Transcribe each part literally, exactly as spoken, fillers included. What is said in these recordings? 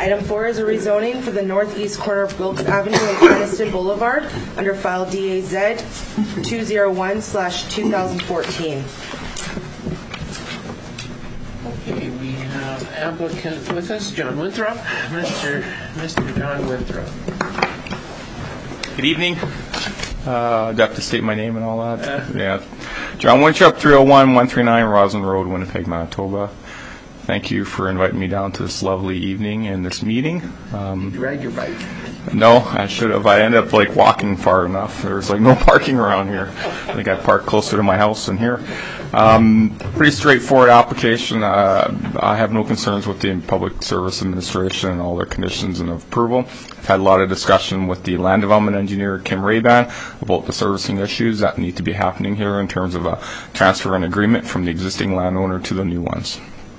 Item four is a rezoning for the northeast corner of Wilkes Avenue and Keniston Boulevard under file D A Z two oh one slash two thousand fourteen. Okay, we have applicant with us, John Winthrop. Mister Mister John Winthrop. Good evening. Uh, do I have to state my name and all that? Uh, yeah. John Winthrop, three oh one, one thirty-nine Roslyn Road, Winnipeg, Manitoba. Thank you for inviting me down to this lovely evening and this meeting. Um, you ride your bike? No, I should have. I ended up like walking far enough. There's like no parking around here. I think I parked closer to my house than here. Um, pretty straightforward application. Uh, I have no concerns with the Public Service Administration and all their conditions and approval. I've had a lot of discussion with the land development engineer, Kim Rayban, about the servicing issues that need to be happening here in terms of a transfer and agreement from the existing landowner to the new ones.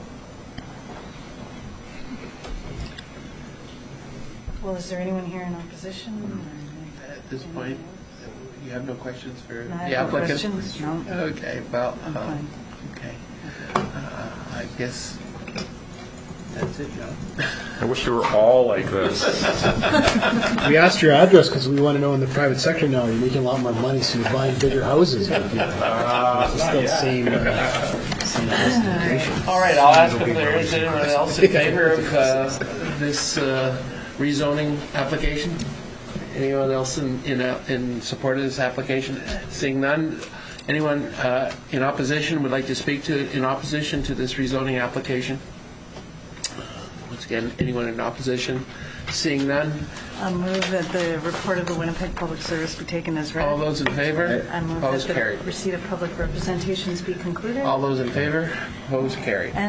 Well, is there anyone here in opposition? At this point, you have no questions for No, the I have no applicant? questions, no. Okay, well, I'm uh, fine. okay. Uh, I guess that's it, John. I wish you were all like this. We asked your address because we want to know in the private sector now you're making a lot more money, so you're buying bigger houses. Uh, it's still the same, uh, same justification. All right, I'll ask if there is anyone else in favor of uh, this uh, rezoning application. Anyone else in in, uh, in support of this application? Seeing none, anyone uh, in opposition would like to speak to in opposition to this rezoning application? Once again, anyone in opposition? Seeing none, I move that the report of the Winnipeg Public Service be taken as read. all those in favor? I move Opposed? that the Carried. receipt of public representations be concluded. All those in favor? Opposed? Carried.